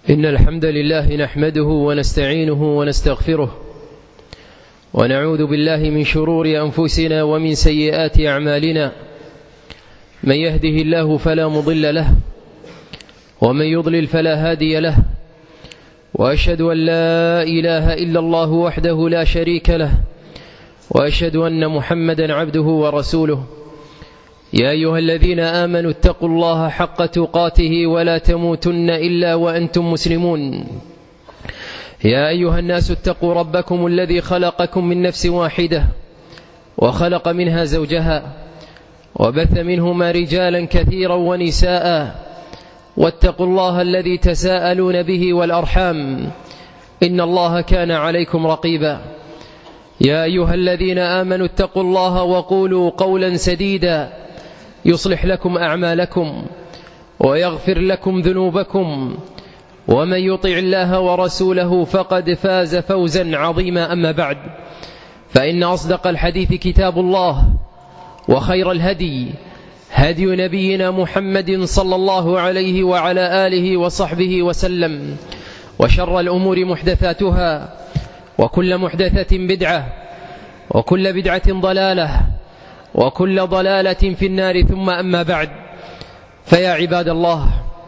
إن الحمد لله نحمده ونستعينه ونستغفره ونعوذ بالله من شرور أنفسنا ومن سيئات أعمالنا. من يهده الله فلا مضل له ومن يضلل فلا هادي له، وأشهد أن لا إله إلا الله وحده لا شريك له، وأشهد أن محمدا عبده ورسوله. يا أيها الذين آمنوا اتقوا الله حق تقاته ولا تموتن إلا وأنتم مسلمون. يا أيها الناس اتقوا ربكم الذي خلقكم من نفس واحدة وخلق منها زوجها وبث منهما رجالا كثيرا ونساء، واتقوا الله الذي تساءلون به والأرحام إن الله كان عليكم رقيبا. يا أيها الذين آمنوا اتقوا الله وقولوا قولا سديدا يصلح لكم أعمالكم ويغفر لكم ذنوبكم، ومن يطع الله ورسوله فقد فاز فوزا عظيما. أما بعد، فإن أصدق الحديث كتاب الله، وخير الهدي هدي نبينا محمد صلى الله عليه وعلى آله وصحبه وسلم، وشر الأمور محدثاتها، وكل محدثة بدعة، وكل بدعة ضلالة، وكل ضلالة في النار. ثم أما بعد، فيا عباد الله،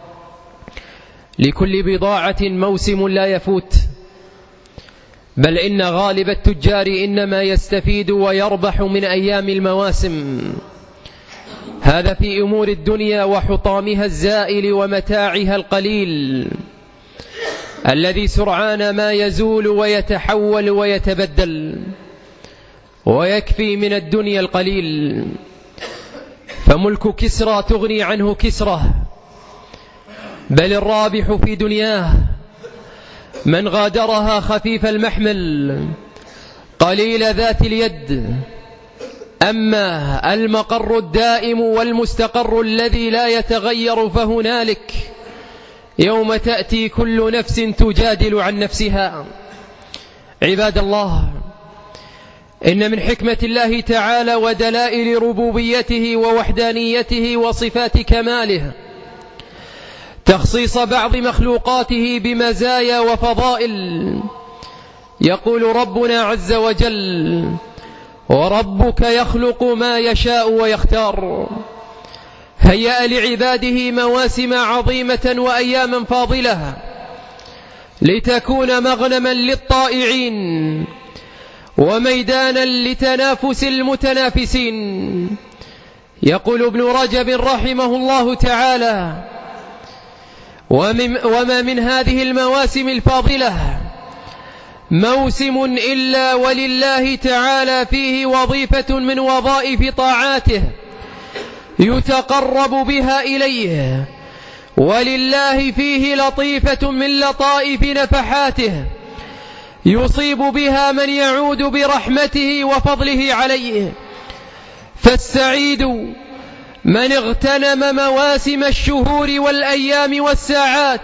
لكل بضاعة موسم لا يفوت، بل إن غالب التجار إنما يستفيد ويربح من أيام المواسم. هذا في أمور الدنيا وحطامها الزائل ومتاعها القليل الذي سرعان ما يزول ويتحول ويتبدل، ويكفي من الدنيا القليل. فملك كسرى تغني عنه كسرة، بل الرابح في دنياه من غادرها خفيف المحمل قليل ذات اليد. أما المقر الدائم والمستقر الذي لا يتغير فهنالك يوم تأتي كل نفس تجادل عن نفسها. عباد الله، إن من حكمة الله تعالى ودلائل ربوبيته ووحدانيته وصفات كماله تخصيص بعض مخلوقاته بمزايا وفضائل. يقول ربنا عز وجل: وربك يخلق ما يشاء ويختار. هيأ لعباده مواسم عظيمة وأياما فاضلة لتكون مغنما للطائعين وميدانا لتنافس المتنافسين. يقول ابن رجب رحمه الله تعالى: وما من هذه المواسم الفاضلة موسم إلا ولله تعالى فيه وظيفة من وظائف طاعاته يتقرب بها إليه، ولله فيه لطيفة من لطائف نفحاته يصيب بها من يعود برحمته وفضله عليه. فالسعيد من اغتنم مواسم الشهور والأيام والساعات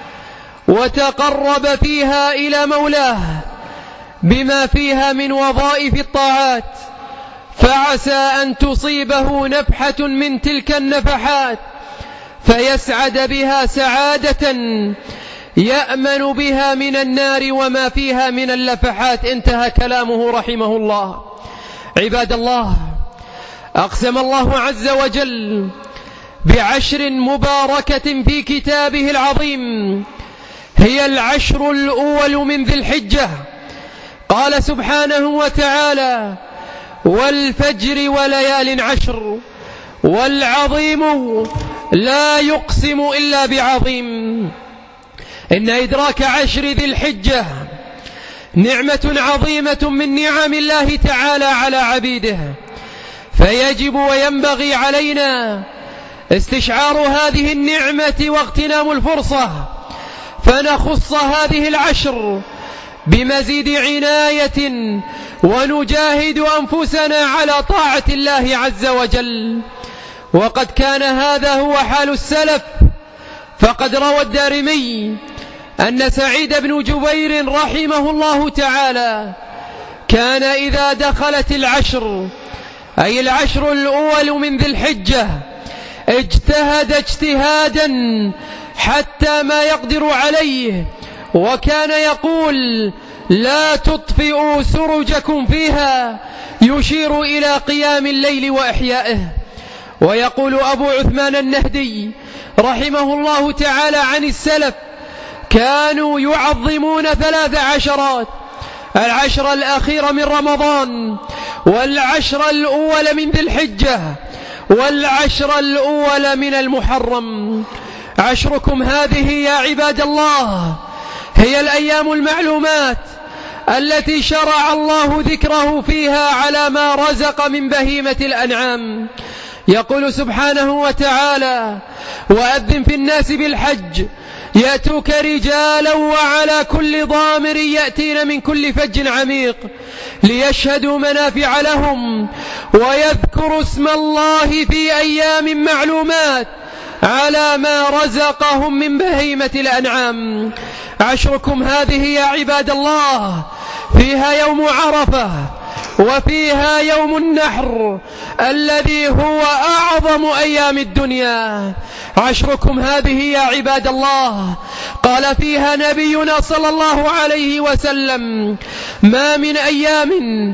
وتقرب فيها إلى مولاه بما فيها من وظائف الطاعات، فعسى أن تصيبه نفحة من تلك النفحات فيسعد بها سعادة يأمن بها من النار وما فيها من اللفحات. انتهى كلامه رحمه الله. عباد الله، أقسم الله عز وجل بعشر مباركة في كتابه العظيم، هي العشر الأول من ذي الحجة. قال سبحانه وتعالى: والفجر وليال عشر، والعظيم لا يقسم إلا بعظيم. إن إدراك عشر ذي الحجة نعمة عظيمة من نعم الله تعالى على عبيده، فيجب وينبغي علينا استشعار هذه النعمة واغتنام الفرصة، فنخص هذه العشر بمزيد عناية ونجاهد أنفسنا على طاعة الله عز وجل. وقد كان هذا هو حال السلف، فقد روى الدارمي أن سعيد بن جبير رحمه الله تعالى كان إذا دخلت العشر، أي العشر الأول من ذي الحجة، اجتهد اجتهادا حتى ما يقدر عليه، وكان يقول لا تطفئوا سرجكم فيها، يشير إلى قيام الليل وإحيائه. ويقول أبو عثمان النهدي رحمه الله تعالى عن السلف كانوا يعظمون 13: العشر الأخير من رمضان، والعشر الأول من ذي الحجة، والعشر الأول من المحرم. عشركم هذه يا عباد الله هي الأيام المعلومات التي شرع الله ذكره فيها على ما رزق من بهيمة الأنعام. يقول سبحانه وتعالى: وأذن في الناس بالحج يأتوك رجالا وعلى كل ضامر يأتين من كل فج عميق ليشهدوا منافع لهم ويذكروا اسم الله في أيام معلومات على ما رزقهم من بهيمة الأنعام. عشركم هذه يا عباد الله فيها يوم عرفة، وفيها يوم النحر الذي هو أعظم أيام الدنيا. عشركم هذه يا عباد الله قال فيها نبينا صلى الله عليه وسلم: ما من أيام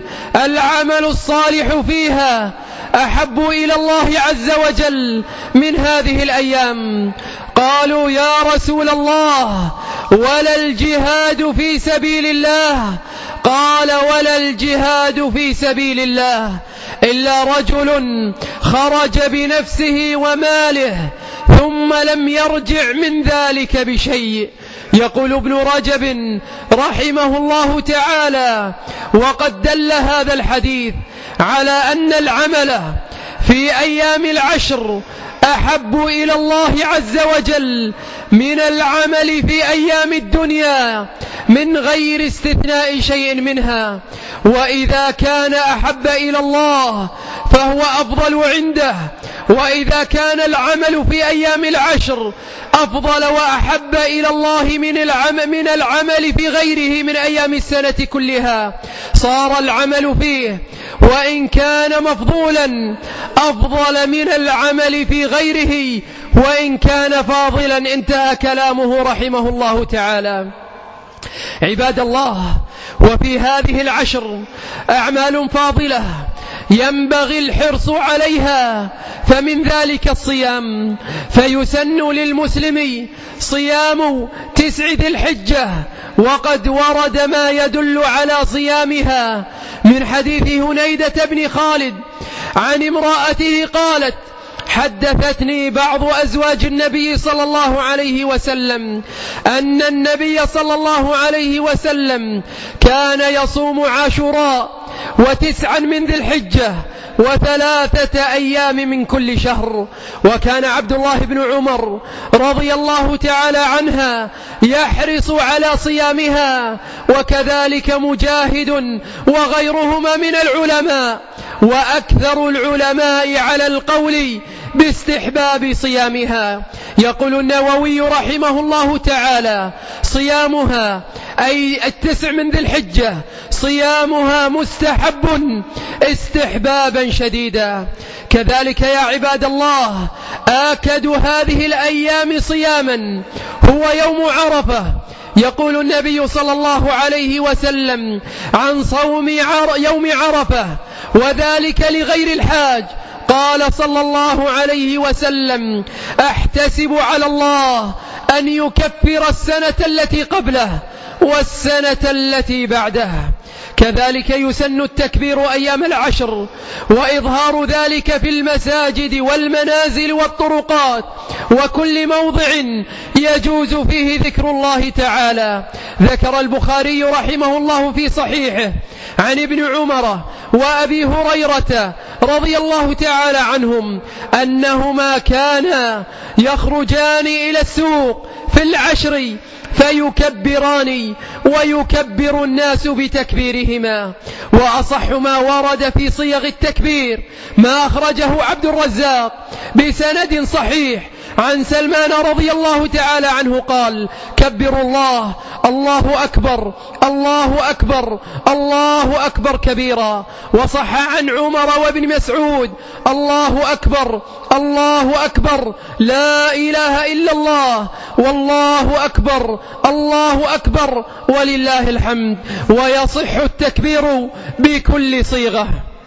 العمل الصالح فيها أحب إلى الله عز وجل من هذه الأيام. قالوا يا رسول الله ولا الجهاد في سبيل الله؟ قال: ولا الجهاد في سبيل الله إلا رجل خرج بنفسه وماله ثم لم يرجع من ذلك بشيء. يقول ابن رجب رحمه الله تعالى: وقد دل هذا الحديث على أن العمل في أيام العشر أحب إلى الله عز وجل من العمل في أيام الدنيا من غير استثناء شيء منها. وإذا كان أحب إلى الله فهو أفضل عنده، وإذا كان العمل في أيام العشر أفضل وأحب إلى الله من العمل في غيره من أيام السنة كلها، صار العمل فيه وإن كان مفضولا أفضل من العمل في غيره وإن كان فاضلا. انتهى كلامه رحمه الله تعالى. عباد الله، وفي هذه العشر أعمال فاضلة ينبغي الحرص عليها، فمن ذلك الصيام، فيسن للمسلم صيام 9 ذي الحجة، وقد ورد ما يدل على صيامها من حديث هنيدة بن خالد عن امرأته قالت: حدثتني بعض أزواج النبي صلى الله عليه وسلم أن النبي صلى الله عليه وسلم كان يصوم عاشوراء 9 من ذي الحجة 3 أيام من كل شهر. وكان عبد الله بن عمر رضي الله تعالى عنها يحرص على صيامها، وكذلك مجاهد وغيرهما من العلماء، وأكثر العلماء على القول باستحباب صيامها. يقول النووي رحمه الله تعالى: صيامها أي 9 من ذي الحجة صيامها مستحب استحبابا شديدا. كذلك يا عباد الله آكد هذه الأيام صياما هو يوم عرفة. يقول النبي صلى الله عليه وسلم عن صوم يوم عرفة: وذلك لغير الحاج. قال صلى الله عليه وسلم: أحتسب على الله أن يكفر السنة التي قبله والسنة التي بعده. كذلك يسن التكبير أيام العشر وإظهار ذلك في المساجد والمنازل والطرقات وكل موضع يجوز فيه ذكر الله تعالى. ذكر البخاري رحمه الله في صحيحه عن ابن عمر وأبي هريرة رضي الله تعالى عنهم أنهما كانا يخرجان إلى السوق في العشر فيكبران ويكبر الناس بتكبيرهما. وأصح ما ورد في صيغ التكبير ما أخرجه عبد الرزاق بسند صحيح عن سلمان رضي الله تعالى عنه قال: كبروا الله، الله أكبر، الله أكبر، الله أكبر كبيرا. وصح عن عمر وابن مسعود: الله أكبر، الله أكبر، لا إله إلا الله، والله أكبر، الله أكبر، ولله الحمد. ويصح التكبير بكل صيغة.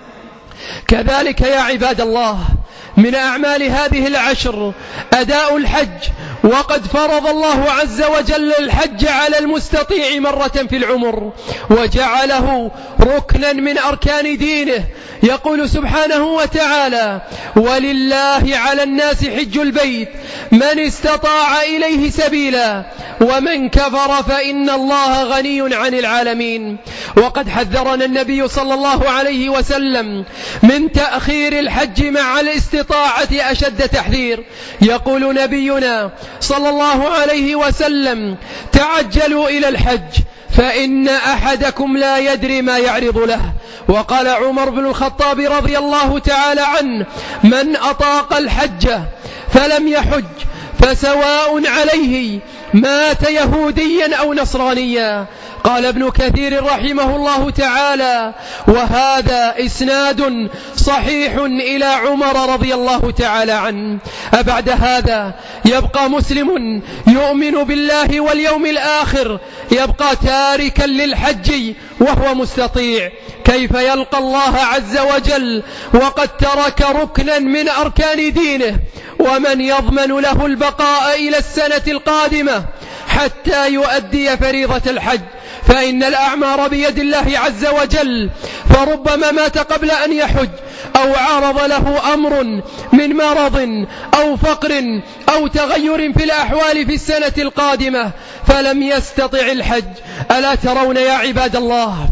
كذلك يا عباد الله من أعمال هذه العشر أداء الحج، وقد فرض الله عز وجل الحج على المستطيع مرة في العمر، وجعله ركنا من أركان دينه. يقول سبحانه وتعالى: ولله على الناس حج البيت من استطاع إليه سبيلا ومن كفر فإن الله غني عن العالمين. وقد حذرنا النبي صلى الله عليه وسلم من تأخير الحج مع الاستطاعة أشد تحذير. يقول نبينا صلى الله عليه وسلم: تعجلوا إلى الحج فإن أحدكم لا يدري ما يعرض له. وقال عمر بن الخطاب رضي الله تعالى عنه: من أطاق الحج فلم يحج فسواء عليه مات يهوديا أو نصرانيا. قال ابن كثير رحمه الله تعالى: وهذا إسناد صحيح إلى عمر رضي الله تعالى عنه. أبعد هذا يبقى مسلم يؤمن بالله واليوم الآخر يبقى تاركا للحج وهو مستطيع؟ كيف يلقى الله عز وجل وقد ترك ركنا من أركان دينه؟ ومن يضمن له البقاء إلى السنة القادمة حتى يؤدي فريضة الحج؟ فإن الأعمار بيد الله عز وجل، فربما مات قبل أن يحج، أو عرض له أمر من مرض أو فقر أو تغير في الأحوال في السنة القادمة فلم يستطع الحج. ألا ترون يا عباد الله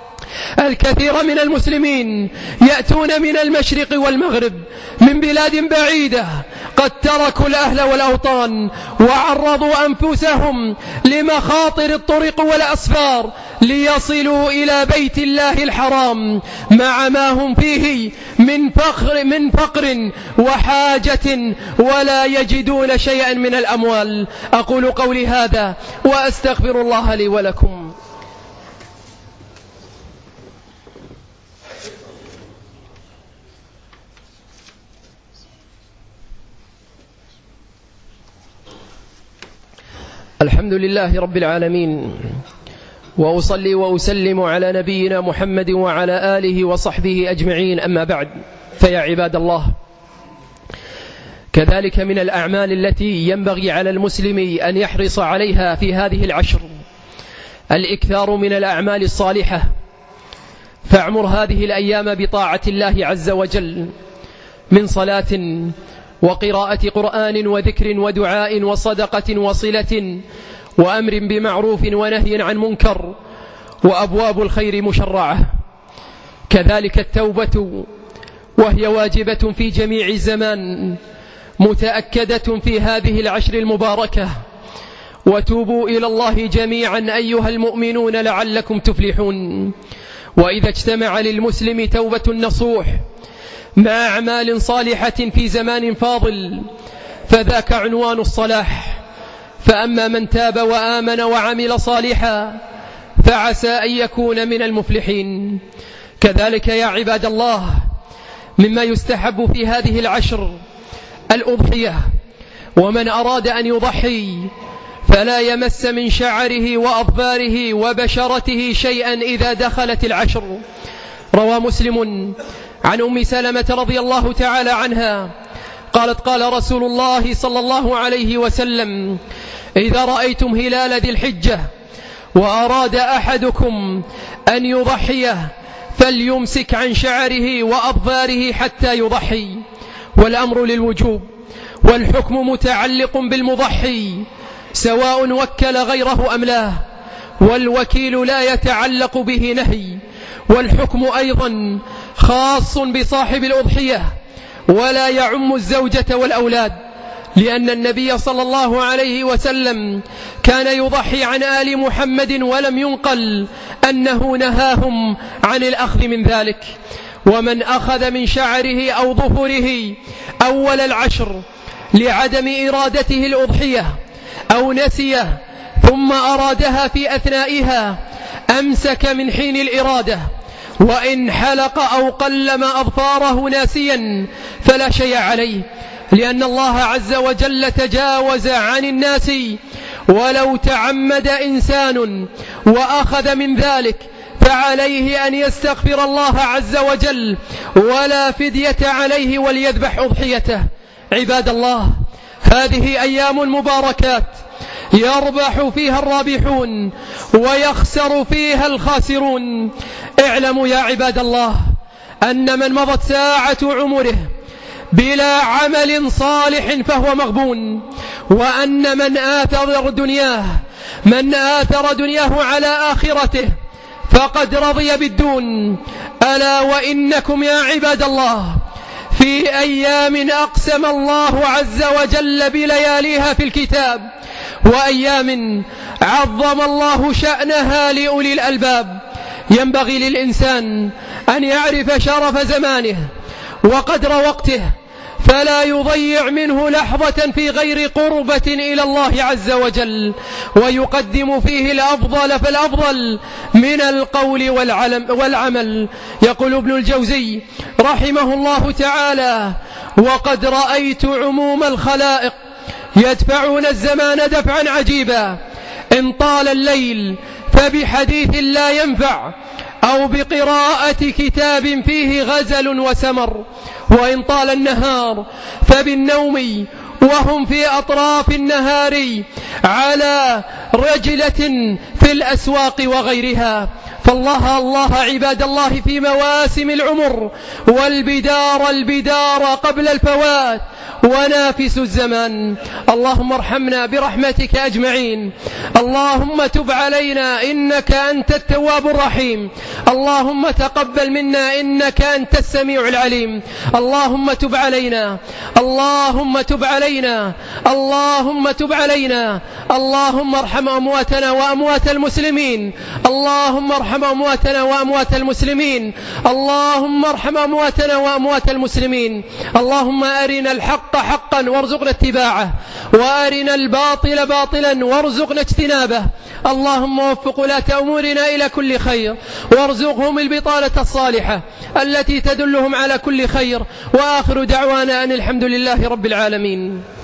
الكثير من المسلمين يأتون من المشرق والمغرب من بلاد بعيدة قد تركوا الأهل والأوطان وعرضوا أنفسهم لمخاطر الطرق والأسفار ليصلوا إلى بيت الله الحرام مع ما هم فيه من فقر وحاجة ولا يجدون شيئا من الأموال. أقول قولي هذا وأستغفر الله لي ولكم. الحمد لله رب العالمين، وأصلي وأسلم على نبينا محمد وعلى آله وصحبه أجمعين. أما بعد، فيا عباد الله، كذلك من الأعمال التي ينبغي على المسلم أن يحرص عليها في هذه العشر الإكثار من الأعمال الصالحة. فاعمر هذه الأيام بطاعة الله عز وجل من صلاة وقراءة قرآن وذكر ودعاء وصدقة وصلة وأمر بمعروف ونهي عن منكر، وأبواب الخير مشرعة. كذلك التوبة، وهي واجبة في جميع الزمان، متأكدة في هذه العشر المباركة. وتوبوا إلى الله جميعا أيها المؤمنون لعلكم تفلحون. وإذا اجتمع للمسلم توبة نصوح مع أعمال صالحة في زمان فاضل فذاك عنوان الصلاح. فأما من تاب وآمن وعمل صالحا فعسى أن يكون من المفلحين. كذلك يا عباد الله مما يستحب في هذه العشر الأضحية، ومن أراد أن يضحي فلا يمس من شعره وأظفاره وبشرته شيئا إذا دخلت العشر. روى مسلم عن أم سلمة رضي الله تعالى عنها قالت: قال رسول الله صلى الله عليه وسلم: إذا رأيتم هلال ذي الحجة وأراد أحدكم أن يضحيه فليمسك عن شعره وأظفاره حتى يضحي. والأمر للوجوب، والحكم متعلق بالمضحي سواء وكل غيره أم لا، والوكيل لا يتعلق به نهي. والحكم أيضا خاص بصاحب الأضحية ولا يعم الزوجة والأولاد، لأن النبي صلى الله عليه وسلم كان يضحي عن آل محمد ولم ينقل أنه نهاهم عن الأخذ من ذلك. ومن أخذ من شعره أو ظفره أول العشر لعدم إرادته الأضحية أو نسيه ثم أرادها في أثنائها أمسك من حين الإرادة، وإن حلق أو قلم أظفاره ناسيا فلا شيء عليه، لأن الله عز وجل تجاوز عن الناس. ولو تعمد إنسان وأخذ من ذلك فعليه أن يستغفر الله عز وجل ولا فدية عليه وليذبح أضحيته. عباد الله، هذه أيام مباركات يربح فيها الرابحون ويخسر فيها الخاسرون. اعلموا يا عباد الله أن من مضت ساعة عمره بلا عمل صالح فهو مغبون، وأن من آثر دنياه على آخرته فقد رضي بالدون. ألا وإنكم يا عباد الله في أيام أقسم الله عز وجل بلياليها في الكتاب، وأيام عظم الله شأنها لأولي الألباب. ينبغي للإنسان أن يعرف شرف زمانه وقدر وقته، فلا يضيع منه لحظة في غير قربة إلى الله عز وجل، ويقدم فيه الأفضل فالأفضل من القول والعمل. يقول ابن الجوزي رحمه الله تعالى: وقد رأيت عموم الخلائق يدفعون الزمان دفعا عجيبا، إن طال الليل فبحديث لا ينفع، أو بقراءة كتاب فيه غزل وسمر، وإن طال النهار فبالنوم وهم في أطراف النهار على رجلة في الأسواق وغيرها. فالله الله عباد الله في مواسم العمر، والبدار قبل الفوات، ونافس الزمان. اللهم ارحمنا برحمتك أجمعين. اللهم تب علينا إنك أنت التواب الرحيم. اللهم تقبل منا إنك أنت السميع العليم. اللهم تب علينا، اللهم تب علينا، اللهم تب علينا. اللهم ارحم أمواتنا وأموات المسلمين، اللهم ارحم أمواتنا وأموات المسلمين، اللهم ارحم أمواتنا وأموات المسلمين. اللهم أرنا الحق حقا وارزقنا اتباعه، وأرنا الباطل باطلا وارزقنا اجتنابه. اللهم وفق ولاة أمورنا إلى كل خير، وارزقهم البطانة الصالحة التي تدلهم على كل خير. وآخر دعوانا أن الحمد لله رب العالمين.